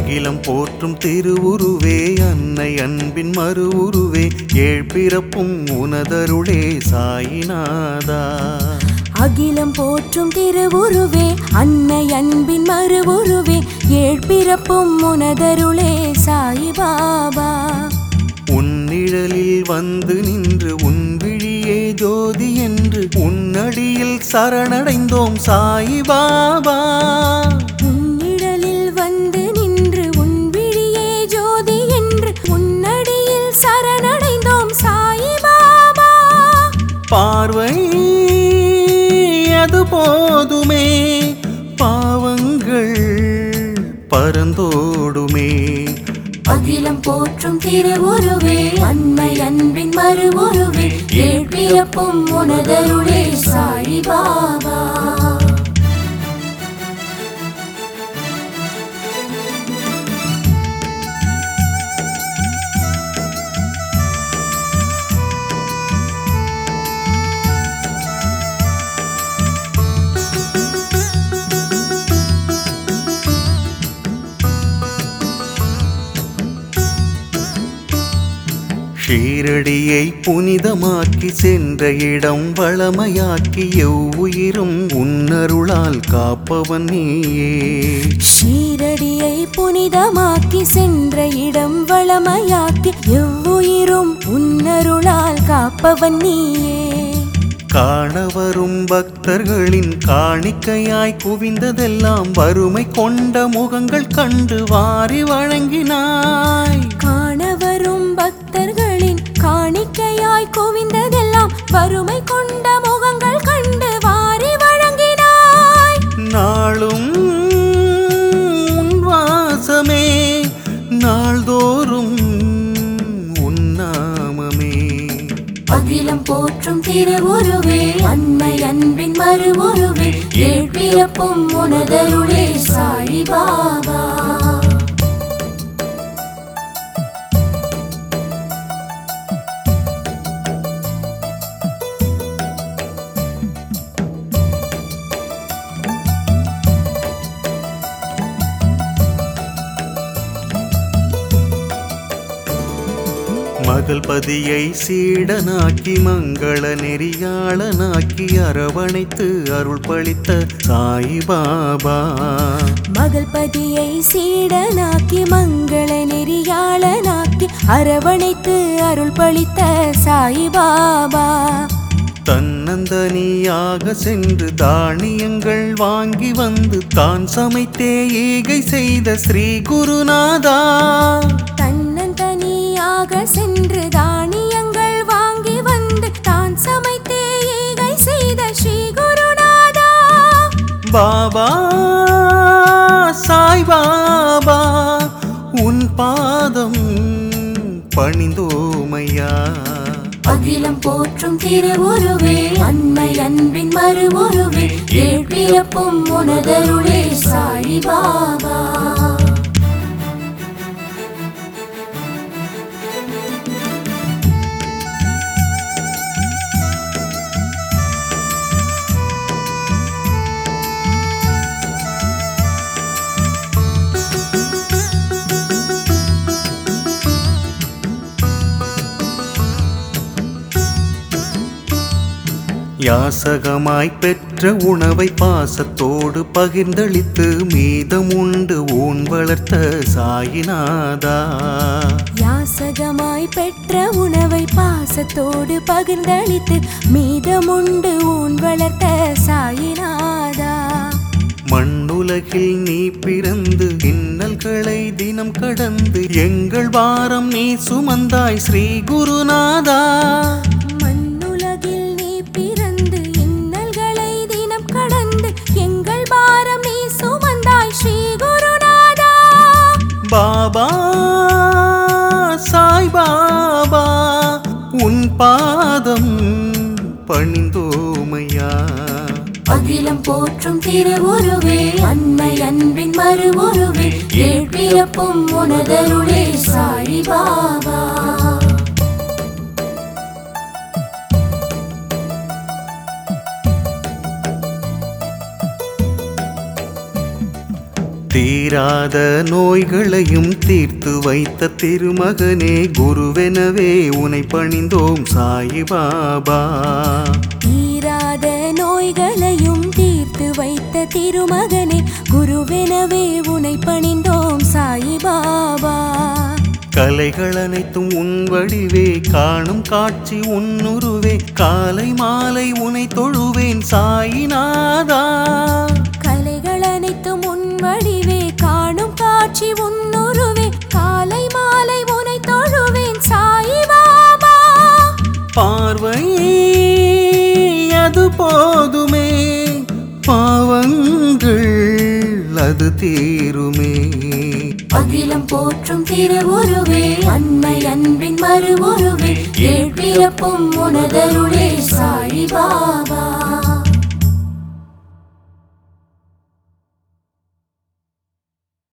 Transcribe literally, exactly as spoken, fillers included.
அகிலம் போற்றும் திருவுருவே அன்னை அன்பின் மறுவுருவே ஏழ்பிறப்பும் உனதருளே சாயிநாதா. அகிலம் போற்றும் திருவுருவே அன்னை அன்பின் மறுவுருவே ஏழ்பிறப்பும் உனதருளே சாயிபாபா. உன்னிழலில் வந்து நின்று உன் விழியே ஜோதி என்று உன்னடியில் சரணடைந்தோம் சாயிபாபா. உன்னிழலில் வந்து நின்று உன் விழியே ஜோதி என்று உன்னடியில் சரணடைந்தோம் சாயிபாபா. பார்வை அது போதுமே பாவங்கள் பரந்தோடுமே. அகிலம் போற்றும் திருவுருவே அன்னை அன்பின் மறுவுருவே ஏழ்பிறப்பும் உனதருளே சாயிபாபா. ஷீரடியை புனிதமாக்கி சென்ற இடம் வளமையாக்கி எவ்வுயிரும் உன்னருளால் காப்பவன் நீயே. ஷீரடியை புனிதமாக்கி சென்ற இடம் வளமையாக்கி எவ்வுயிரும் உன்னருளால் காப்பவன் நீயே. காணவரும் பக்தர்களின் காணிக்கையாய் குவிந்ததெல்லாம் வறுமை கொண்ட முகங்கள் கண்டு வாரி வழங்கினாய். காணவரும் பக்தர்களின் காணிக்கையாய் குவிந்ததெல்லாம் வறுமை கொண்ட முகங்கள் கண்டு வாரி வழங்கினாய். நாளும் உன் வாசமே நாள்தோறும் உன்னாமமே. அகிலம் போற்றும் திருவுருவே அன்னை அன்பின் மறுவுருவே ஏழ்பிறப்பும் உனதருளே சாயிபாபா. மகள்பதியை சீடனாக்கி மங்கள நெறியாளனாக்கி அரவணைத்து அருள் பளித்த சாயிபாபா. மகள்பதியை சீடனாக்கி மங்கள நெறியாளனாக்கி அரவணைத்து அருள் பளித்த சாயிபாபா. தன்னந்தனியாக சென்று தானியங்கள் வாங்கி வந்து தான் சமைத்தே ஈகை செய்த ஸ்ரீ குருநாதா. தன்னந்தனியாக சென்று தானியங்கள் வாங்கி வந்து தான் சமைத்தே ஈகை செய்த ஸ்ரீ குருநாதா. பாபா சாய் பாபா உன் பாதம் பணிந்தோமையா. அகிலம் போற்றும் திருவுருவே அன்னை அன்பின் மறுவுருவே ஏழ்பிறப்பும் உனதருளே சாயிபாபா. யாசகமாய் பெற்ற உணவை பாசத்தோடு பகிர்ந்தளித்து மீதமுண்டு ஊன் வளர்த்த சாயிநாதா. யாசகமாய் பெற்ற உணவை பாசத்தோடு பகிர்ந்தளித்து மீதமுண்டு ஊன் வளர்த்த சாயிநாதா. மண்ணுலகில் நீ பிறந்து இன்னல்களை தினம் கடந்து எங்கள் வாரம் நீ சுமந்தாய் ஸ்ரீ குருநாதா. மண்ணுலகில் நீ பிறந்து இன்னல்களை தினம் கடந்து எங்கள் வாரம் நீ சுமந்தாய் ஸ்ரீ குருநாதா. பாபா சாய் பாபா உன் பாதம் பணிந்தோமையா. அகிலம் போற்றும் திருவுருவே அன்னை அன்பின் மறுவுருவே ஏழ்பிறப்பும் உனதருளே சாயிபாபா. தீ தீராத நோய்களையும் தீர்த்து வைத்த திருமகனே குருவெனவே உனை பணிந்தோம் சாயிபாபா. தீராத நோய்களையும் தீர்த்து வைத்த திருமகனே குருவெனவே உனை பணிந்தோம் சாயிபாபா. கலைகள் அனைத்தும் உன் வடிவே காணும் காட்சி உன்னுருவே காலை மாலை உனை தொழுவேன் சாயிநாதா. கலைகள் அனைத்தும் உன் வடிவே காணும் காட்சி உன்னுருவே காலை மாலை உனை தொழுவேன் சாயிபாபா. பார்வை அது போதுமே பாவங்கள் அது தீருமே. அகிலம் போற்றும் திருவுருவே அன்னை அன்பின் மறுவுருவே ஏழ்பிறப்பும் உனதருளே சாயிபாபா.